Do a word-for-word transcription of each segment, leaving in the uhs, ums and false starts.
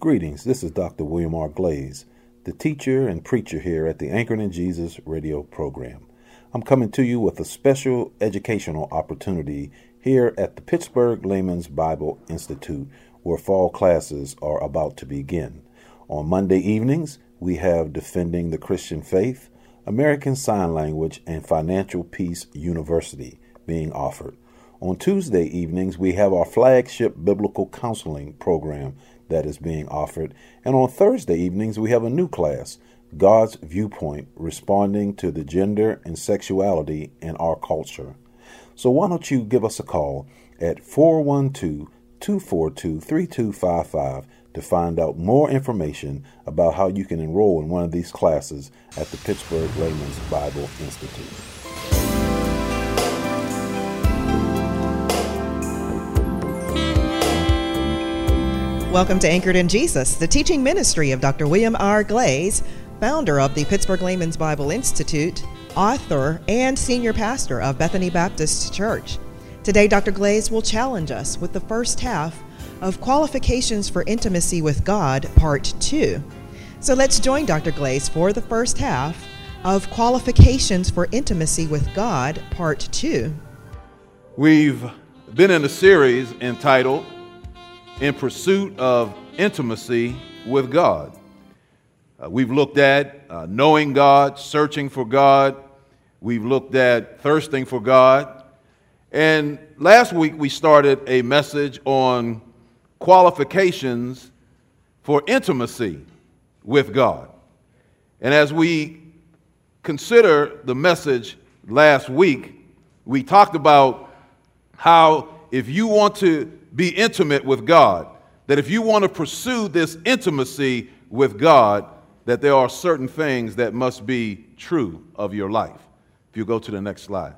Greetings, this is Doctor William R. Glaze, the teacher and preacher here at the Anchored in Jesus radio program. I'm coming to you with a special educational opportunity here at the Pittsburgh Layman's Bible Institute, where fall classes are about to begin. On Monday evenings, we have Defending the Christian Faith, American Sign Language, and Financial Peace University being offered. On Tuesday evenings, we have our flagship biblical counseling program that is being offered. And on Thursday evenings, we have a new class, God's Viewpoint, responding to the gender and sexuality in our culture. So why don't you give us a call at four one two, two four two, three two five five to find out more information about how you can enroll in one of these classes at the Pittsburgh Layman's Bible Institute. Welcome to Anchored in Jesus, the teaching ministry of Doctor William R. Glaze, founder of the Pittsburgh Layman's Bible Institute, author, and senior pastor of Bethany Baptist Church. Today, Doctor Glaze will challenge us with the first half of Qualifications for Intimacy with God, Part two. So let's join Doctor Glaze for the first half of Qualifications for Intimacy with God, Part two. We've been in a series entitled In Pursuit of Intimacy with God. Uh, we've looked at uh, knowing God, searching for God. We've looked at thirsting for God. And last week we started a message on qualifications for intimacy with God. And as we consider the message last week, we talked about how if you want to be intimate with God, that if you want to pursue this intimacy with God, that there are certain things that must be true of your life. If you go to the next slide.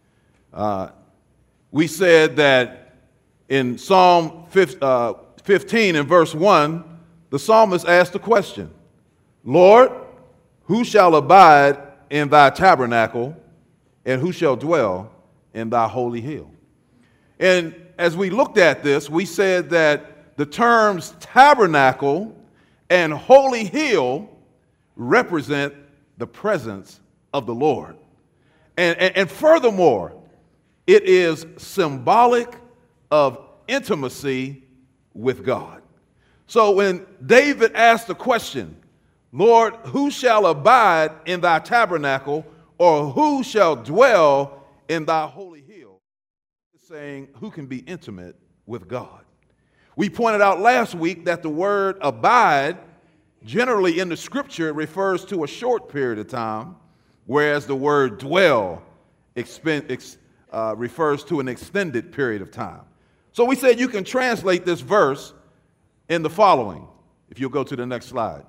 Uh, we said that in Psalm fifteen and verse one, the psalmist asked the question, Lord, who shall abide in thy tabernacle, and who shall dwell in thy holy hill? And as we looked at this, we said that the terms tabernacle and holy hill represent the presence of the Lord. And, and, and furthermore, it is symbolic of intimacy with God. So when David asked the question, Lord, who shall abide in thy tabernacle, or who shall dwell in thy holy hill? Saying who can be intimate with God. We pointed out last week that the word abide generally in the scripture refers to a short period of time, whereas the word dwell expen- ex- uh, refers to an extended period of time. So we said you can translate this verse in the following, if you'll go to the next slide.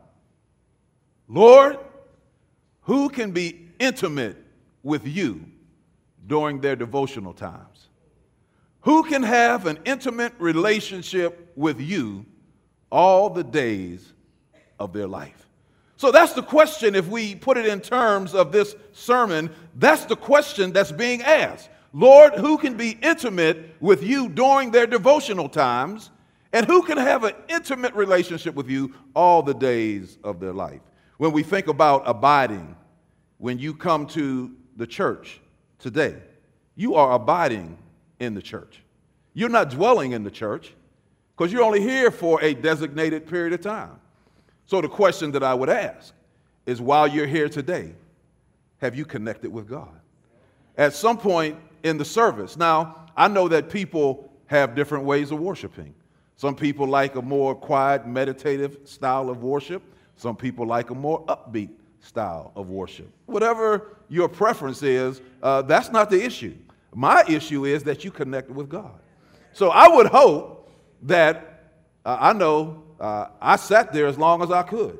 Lord, who can be intimate with you during their devotional times? Who can have an intimate relationship with you all the days of their life? So that's the question. If we put it in terms of this sermon, that's the question that's being asked. Lord, who can be intimate with you during their devotional times? And who can have an intimate relationship with you all the days of their life? When we think about abiding, when you come to the church today, you are abiding in the church. You're not dwelling in the church because you're only here for a designated period of time. So the question that I would ask is, while you're here today, have you connected with God? At some point in the service. Now, I know that people have different ways of worshiping. Some people like a more quiet, meditative style of worship. Some people like a more upbeat style of worship. Whatever your preference is, uh, that's not the issue. My issue is that you connect with God. So I would hope that, uh, I know uh, I sat there as long as I could.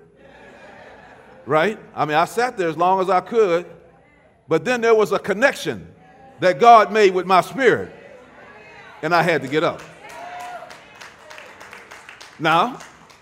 Right? I mean, I sat there as long as I could, but then there was a connection that God made with my spirit, and I had to get up. Now,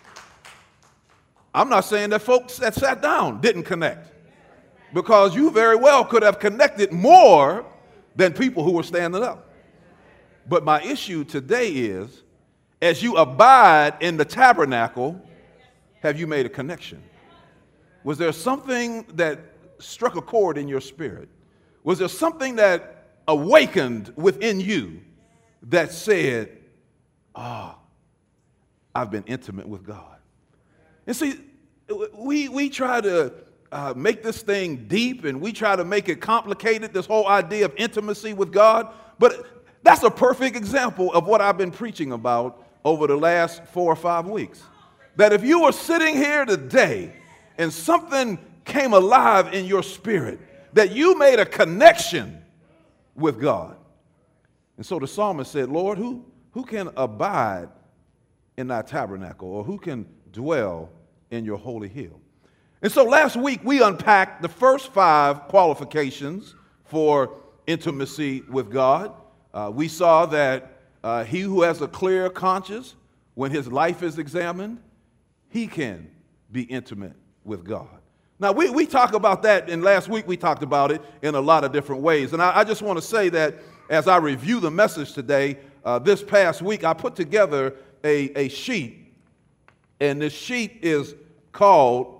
I'm not saying that folks that sat down didn't connect, because you very well could have connected more than people who were standing up. But my issue today is, as you abide in the tabernacle have you made a connection? Was there something that struck a chord in your spirit? Was there something that awakened within you that said, ah, oh, I've been intimate with God? And see, we, we try to uh, make this thing deep, and we try to make it complicated, this whole idea of intimacy with God. But that's a perfect example of what I've been preaching about over the last four or five weeks. That if you were sitting here today and something came alive in your spirit, that you made a connection with God. And so the psalmist said, Lord, who, who can abide in thy tabernacle, or who can dwell in your holy hill? And so last week we unpacked the first five qualifications for intimacy with God. Uh, we saw that uh, he who has a clear conscience, when his life is examined, he can be intimate with God. Now, we, we talk about that, and last week we talked about it in a lot of different ways. And I, I just want to say that as I review the message today, uh, this past week, I put together a, a sheet, and this sheet is called,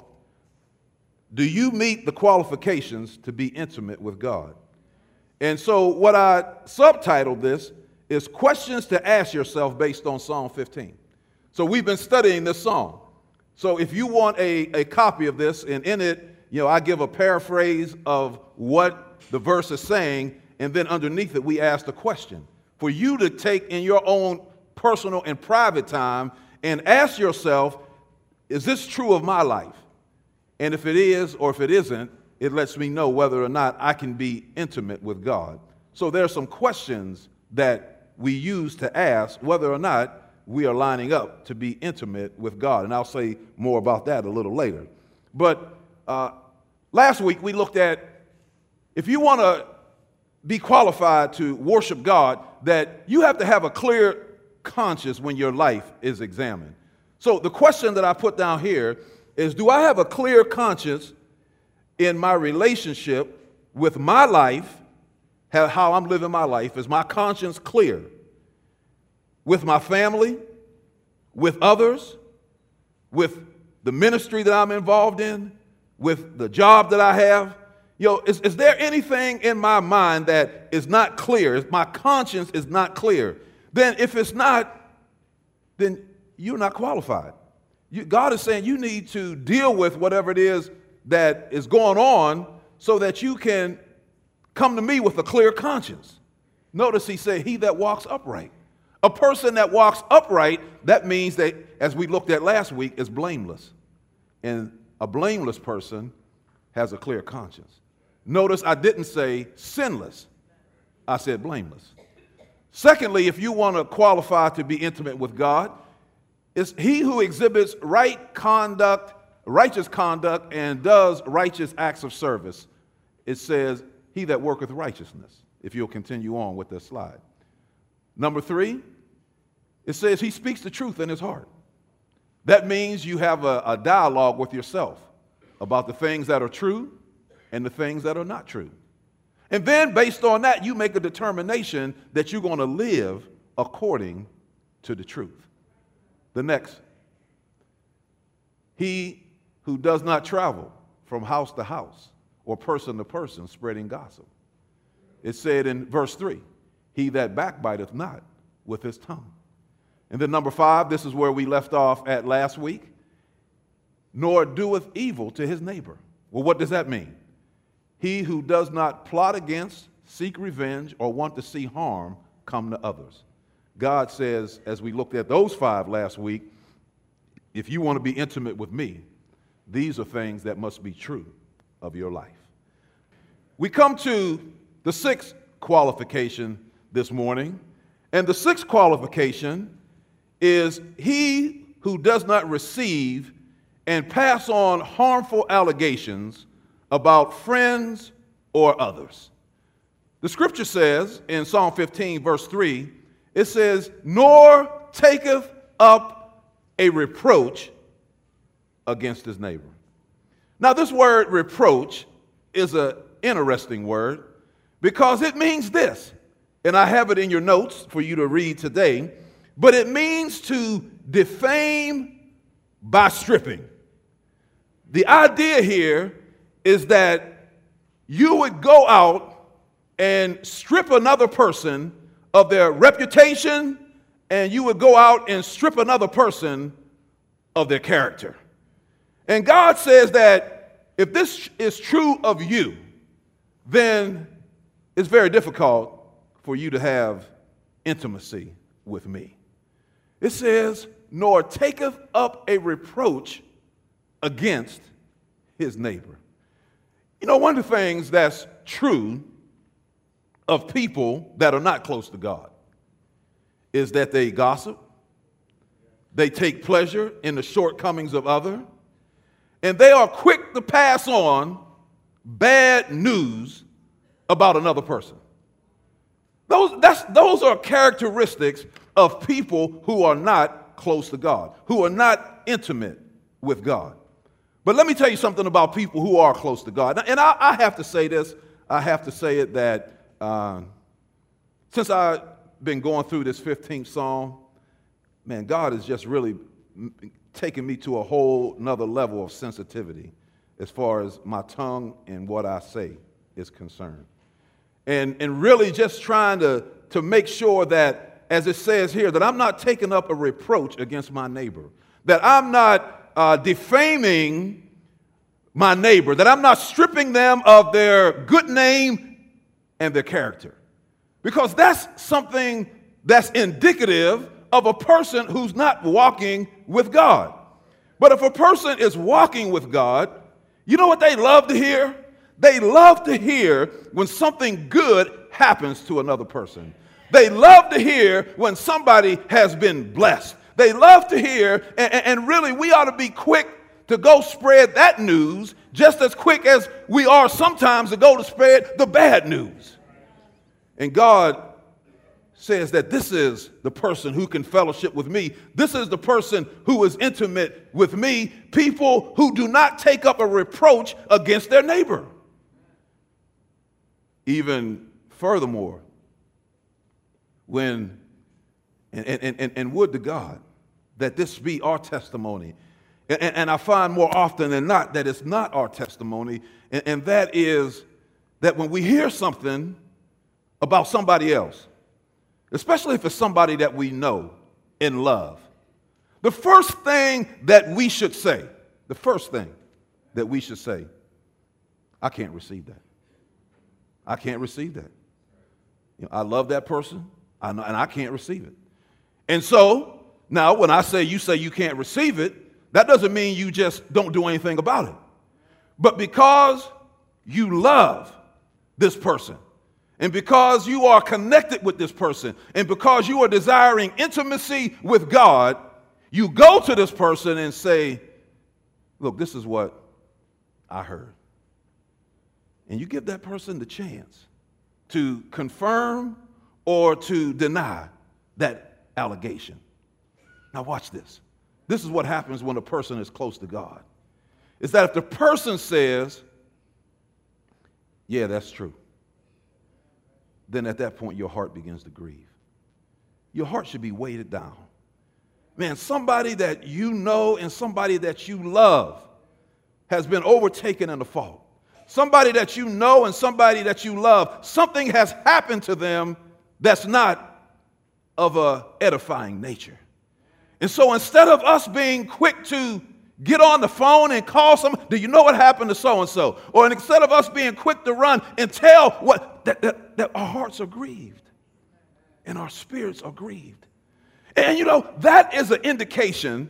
Do You Meet the Qualifications to Be Intimate with God? And so what I subtitled this is Questions to Ask Yourself based on Psalm fifteen. So we've been studying this psalm. So if you want a, a copy of this, and in it, you know, I give a paraphrase of what the verse is saying, and then underneath it, we ask the question for you to take in your own personal and private time and ask yourself, is this true of my life? And if it is, or if it isn't, it lets me know whether or not I can be intimate with God. So there are some questions that we use to ask whether or not we are lining up to be intimate with God. And I'll say more about that a little later. But uh, last week we looked at, if you want to be qualified to worship God, that you have to have a clear conscience when your life is examined. So the question that I put down here is, do I have a clear conscience in my relationship with my life, how I'm living my life? Is my conscience clear? With my family, with others, with the ministry that I'm involved in, with the job that I have? You know, is, is there anything in my mind that is not clear? If my conscience is not clear, then if it's not, then you're not qualified. You, God is saying you need to deal with whatever it is that is going on so that you can come to me with a clear conscience. Notice he said, he that walks upright. A person that walks upright, that means that, as we looked at last week, is blameless. And a blameless person has a clear conscience. Notice I didn't say sinless. I said blameless. Secondly, if you want to qualify to be intimate with God, it's he who exhibits right conduct, righteous conduct, and does righteous acts of service. It says, he that worketh righteousness, if you'll continue on with this slide. Number three, it says he speaks the truth in his heart. That means you have a, a dialogue with yourself about the things that are true and the things that are not true. And then based on that, you make a determination that you're going to live according to the truth. The next, he who does not travel from house to house or person to person spreading gossip. It said in verse three, he that backbiteth not with his tongue. And then number five, this is where we left off at last week, nor doeth evil to his neighbor. Well, what does that mean? He who does not plot against, seek revenge, or want to see harm come to others. God says, as we looked at those five last week, if you want to be intimate with me, these are things that must be true of your life. We come to the sixth qualification this morning, and the sixth qualification is he who does not receive and pass on harmful allegations about friends or others. The scripture says in Psalm fifteen, verse three, it says, nor taketh up a reproach against his neighbor. Now, this word reproach is an interesting word because it means this, and I have it in your notes for you to read today, but it means to defame by stripping. The idea here is that you would go out and strip another person of their reputation, and you would go out and strip another person of their character. And God says that if this is true of you, then it's very difficult for you to have intimacy with me. It says, nor taketh up a reproach against his neighbor. You know, one of the things that's true of people that are not close to God is that they gossip, they take pleasure in the shortcomings of others, and they are quick to pass on bad news about another person. Those, that's, those are characteristics of people who are not close to God, who are not intimate with God. But let me tell you something about people who are close to God. And I, I have to say this, I have to say it that uh, since I've been going through this fifteenth Psalm, man, God has just really taken me to a whole nother level of sensitivity as far as my tongue and what I say is concerned. And, and really just trying to, to make sure that, as it says here, that I'm not taking up a reproach against my neighbor, that I'm not uh, defaming my neighbor, that I'm not stripping them of their good name and their character. Because that's something that's indicative of a person who's not walking with God. But if a person is walking with God, you know what they love to hear? They love to hear when something good happens to another person. They love to hear when somebody has been blessed. They love to hear, and, and really we ought to be quick to go spread that news just as quick as we are sometimes to go to spread the bad news. And God says that this is the person who can fellowship with me. This is the person who is intimate with me. People who do not take up a reproach against their neighbor. Even furthermore, when, and, and, and, and would to God that this be our testimony. And, and I find more often than not that it's not our testimony, and, and that is that when we hear something about somebody else, especially if it's somebody that we know and love, the first thing that we should say, the first thing that we should say, I can't receive that. I can't receive that. You know, I love that person, I know, and I can't receive it. And so, now when I say you say you can't receive it, that doesn't mean you just don't do anything about it. But because you love this person, and because you are connected with this person, and because you are desiring intimacy with God, you go to this person and say, look, this is what I heard. And you give that person the chance to confirm or to deny that allegation. Now watch this. This is what happens when a person is close to God. Is that if the person says, yeah, that's true, then at that point your heart begins to grieve. Your heart should be weighted down. Man, somebody that you know and somebody that you love has been overtaken in a fault. Somebody that you know and somebody that you love, something has happened to them that's not of a edifying nature. And so instead of us being quick to get on the phone and call someone, do you know what happened to so-and-so? Or instead of us being quick to run and tell what, that, that, that our hearts are grieved and our spirits are grieved. And you know, that is an indication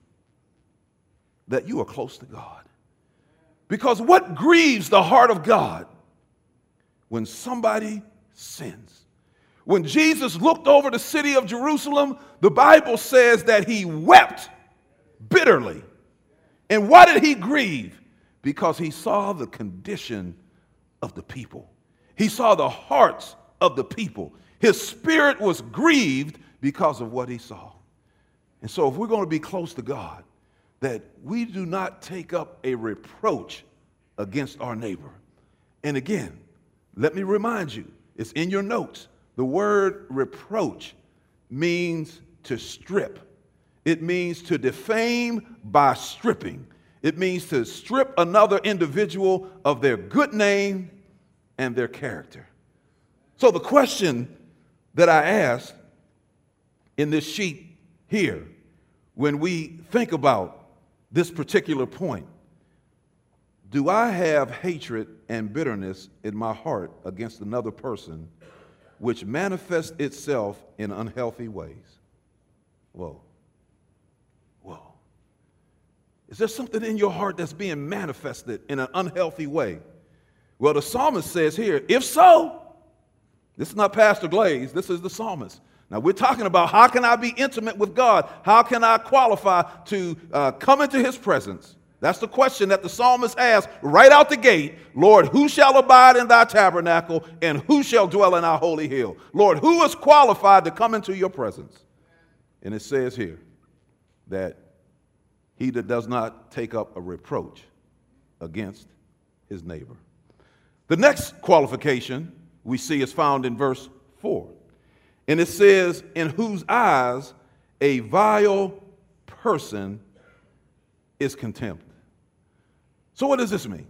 that you are close to God. Because what grieves the heart of God? When somebody sins. When Jesus looked over the city of Jerusalem, the Bible says that he wept bitterly. And why did he grieve? Because he saw the condition of the people. He saw the hearts of the people. His spirit was grieved because of what he saw. And so if we're going to be close to God, that we do not take up a reproach against our neighbor. And again, let me remind you, it's in your notes. The word reproach means to strip. It means to defame by stripping. It means to strip another individual of their good name and their character. So the question that I asked in this sheet here, when we think about this particular point, do I have hatred and bitterness in my heart against another person which manifests itself in unhealthy ways? Whoa. Whoa. Is there something in your heart that's being manifested in an unhealthy way? Well, the psalmist says here, if so, this is not Pastor Glaze, this is the psalmist. Now, we're talking about how can I be intimate with God? How can I qualify to uh, come into his presence? That's the question that the psalmist asked right out the gate. Lord, who shall abide in thy tabernacle, and who shall dwell in our holy hill? Lord, who is qualified to come into your presence? And it says here that he that does not take up a reproach against his neighbor. The next qualification we see is found in verse four. And it says, in whose eyes a vile person is contempt. So what does this mean?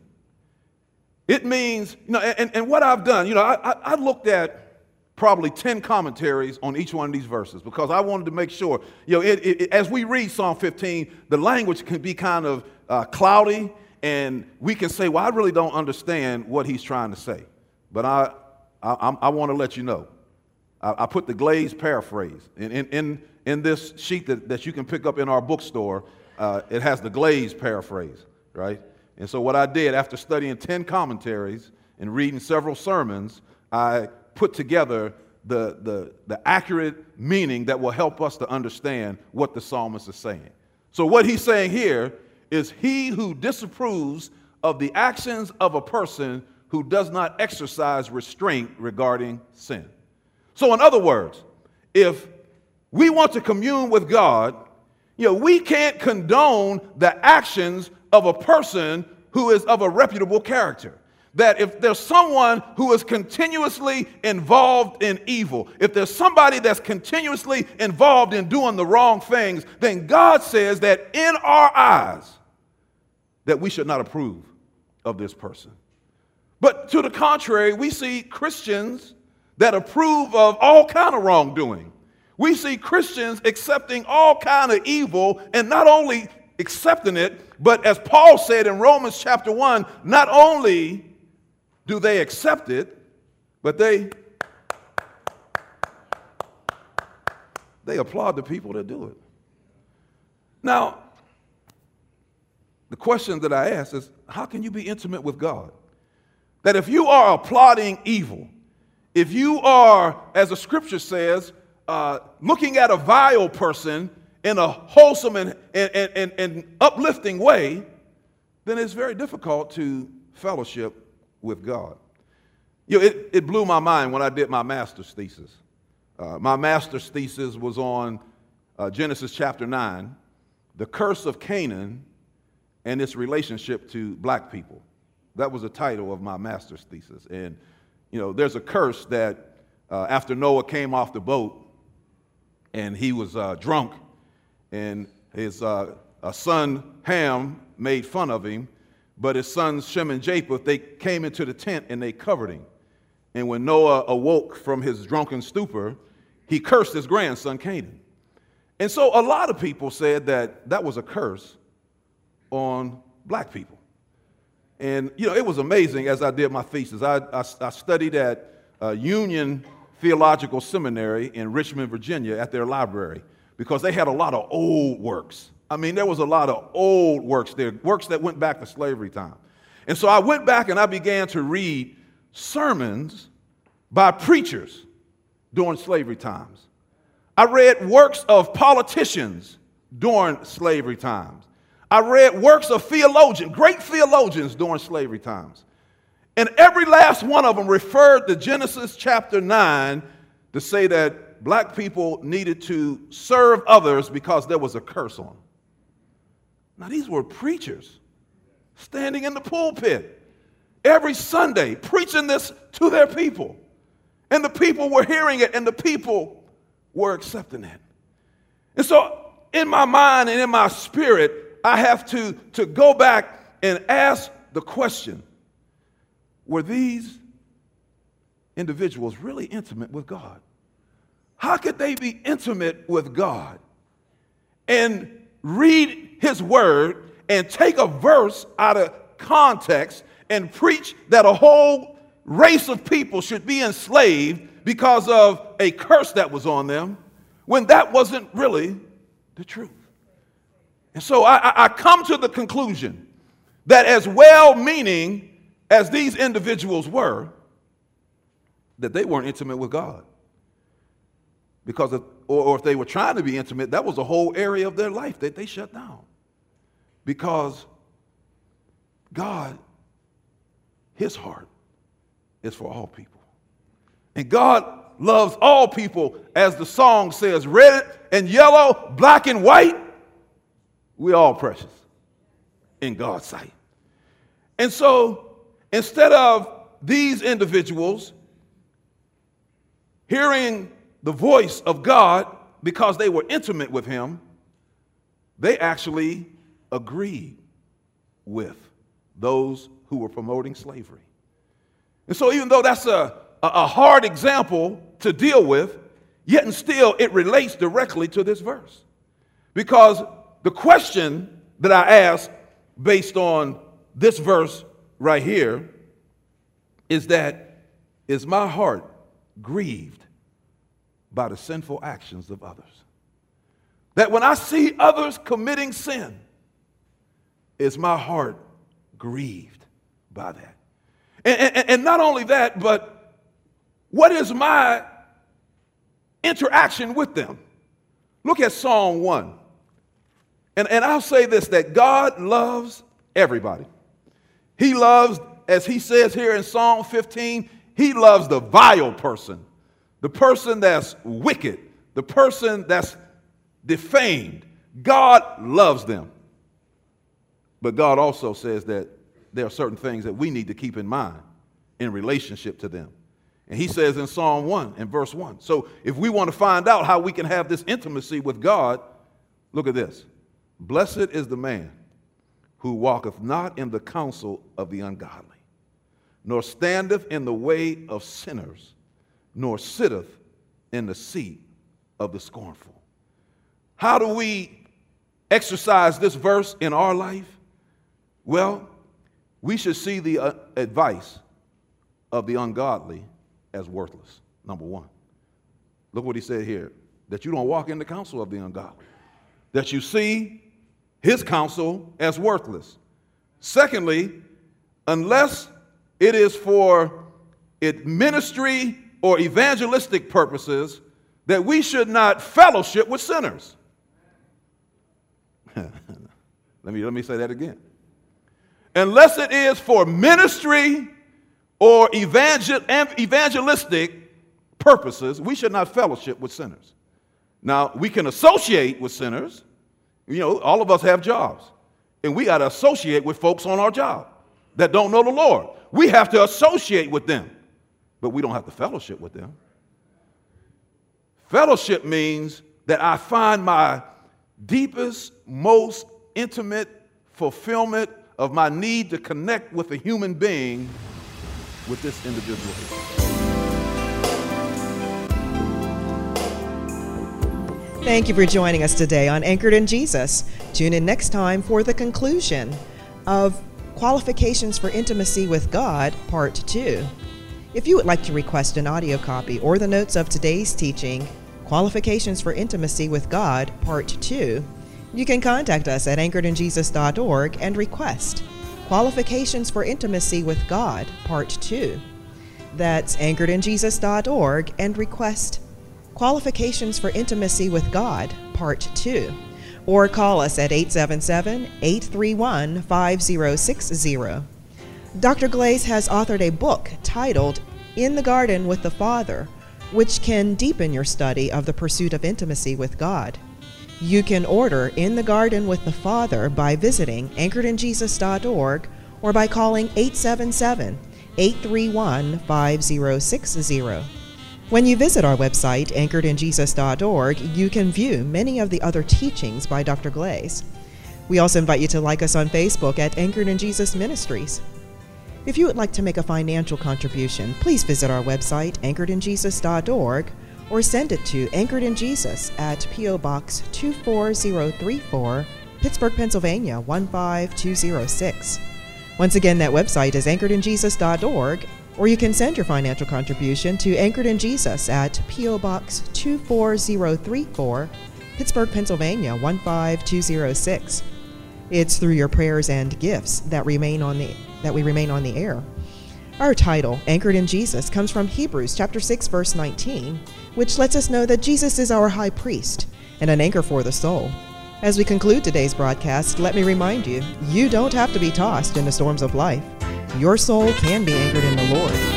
It means, you know, and, and what I've done, you know, I, I, I looked at probably ten commentaries on each one of these verses because I wanted to make sure, you know, it, it, as we read Psalm fifteen, the language can be kind of uh, cloudy, and we can say, well, I really don't understand what he's trying to say. But I, I, I want to let you know. I, I put the Glaze paraphrase. In, in, in, in this sheet that, that you can pick up in our bookstore, uh, it has the Glaze paraphrase, right? And so what I did after studying ten commentaries and reading several sermons, I put together the, the, the accurate meaning that will help us to understand what the psalmist is saying. So what he's saying here is he who disapproves of the actions of a person who does not exercise restraint regarding sin. So in other words, if we want to commune with God, you know, we can't condone the actions of a person who is of a reputable character. That if there's someone who is continuously involved in evil, if there's somebody that's continuously involved in doing the wrong things, then God says that in our eyes that we should not approve of this person. But to the contrary, we see Christians that approve of all kind of wrongdoing. We see Christians accepting all kind of evil, and not only accepting it, but as Paul said in Romans chapter one, not only do they accept it, but they they applaud the people that do it. Now, the question that I ask is, how can you be intimate with God? That if you are applauding evil, if you are, as the scripture says, uh, looking at a vile person in a wholesome and, and, and, and uplifting way, then it's very difficult to fellowship with God. You know, it, it blew my mind when I did my master's thesis. Uh, my master's thesis was on uh, Genesis chapter nine, the curse of Canaan and its relationship to black people. That was the title of my master's thesis. And, you know, there's a curse that uh, after Noah came off the boat and he was uh, drunk, and his uh, uh, son Ham made fun of him, but his sons Shem and Japheth, they came into the tent and they covered him. And when Noah awoke from his drunken stupor, he cursed his grandson Canaan. And so a lot of people said that that was a curse on black people. And, you know, it was amazing as I did my thesis. I, I, I studied at uh, Union Theological Seminary in Richmond, Virginia, at their library, because they had a lot of old works. I mean, there was a lot of old works there, works that went back to slavery time. And so I went back and I began to read sermons by preachers during slavery times. I read works of politicians during slavery times. I read works of theologians, great theologians during slavery times. And every last one of them referred to Genesis chapter nine to say that black people needed to serve others because there was a curse on them. Now, these were preachers standing in the pulpit every Sunday preaching this to their people. And the people were hearing it, and the people were accepting it. And so in my mind and in my spirit, I have to, to go back and ask the question, were these individuals really intimate with God? How could they be intimate with God and read his word and take a verse out of context and preach that a whole race of people should be enslaved because of a curse that was on them, when that wasn't really the truth? And so I, I come to the conclusion that as well-meaning as these individuals were, that they weren't intimate with God. Because of, or, or if they were trying to be intimate, that was a whole area of their life that they shut down. Because God, his heart is for all people. And God loves all people, as the song says, red and yellow, black and white. We all precious in God's sight. And so instead of these individuals hearing the voice of God because they were intimate with him, they actually agreed with those who were promoting slavery. And so even though that's a, a hard example to deal with, yet and still it relates directly to this verse. Because the question that I ask based on this verse right here is that, is my heart grieved by the sinful actions of others? That when I see others committing sin, is my heart grieved by that? And, and, and not only that, but what is my interaction with them? Look at Psalm one. And, and I'll say this, that God loves everybody. He loves, as he says here in Psalm fifteen, he loves the vile person, the person that's wicked, the person that's defamed. God loves them. But God also says that there are certain things that we need to keep in mind in relationship to them. And he says in Psalm one, in verse one, so if we want to find out how we can have this intimacy with God, look at this. Blessed is the man who walketh not in the counsel of the ungodly, nor standeth in the way of sinners, nor sitteth in the seat of the scornful. How do we exercise this verse in our life? Well, we should see the uh, advice of the ungodly as worthless, number one. Look what he said here, that you don't walk in the counsel of the ungodly, that you see his counsel as worthless. Secondly, unless it is for it ministry or evangelistic purposes, that we should not fellowship with sinners. let me, let me say that again. Unless it is for ministry or evangel- evangelistic purposes, we should not fellowship with sinners. Now, we can associate with sinners. You know, all of us have jobs, and we got to associate with folks on our job that don't know the Lord. We have to associate with them, but we don't have to fellowship with them. Fellowship means that I find my deepest, most intimate fulfillment of my need to connect with a human being with this individual. Thank you for joining us today on Anchored in Jesus. Tune in next time for the conclusion of Qualifications for Intimacy with God, Part two. If you would like to request an audio copy or the notes of today's teaching, Qualifications for Intimacy with God, Part two, you can contact us at anchored in jesus dot org and request Qualifications for Intimacy with God, Part two. That's anchored in jesus dot org and request Qualifications for Intimacy with God, Part two. Or call us at eight seven seven, eight three one, five zero six zero. Doctor Glaze has authored a book titled In the Garden with the Father, which can deepen your study of the pursuit of intimacy with God. You can order In the Garden with the Father by visiting anchored in jesus dot org or by calling eight seven seven, eight three one, five zero six zero. When you visit our website, anchored in jesus dot org, you can view many of the other teachings by Doctor Glaze. We also invite you to like us on Facebook at Anchored in Jesus Ministries. If you would like to make a financial contribution, please visit our website, anchored in jesus dot org, or send it to Anchored in Jesus at P O. Box two four zero three four, Pittsburgh, Pennsylvania one five two zero six. Once again, that website is anchored in jesus dot org, or you can send your financial contribution to Anchored in Jesus at P O. Box two four zero three four, Pittsburgh, Pennsylvania one five two zero six. It's through your prayers and gifts that remain on the that we remain on the air. Our title, Anchored in Jesus, comes from Hebrews chapter six, verse nineteen, which lets us know that Jesus is our high priest and an anchor for the soul. As we conclude today's broadcast, let me remind you, you don't have to be tossed in the storms of life. Your soul can be anchored in the Lord.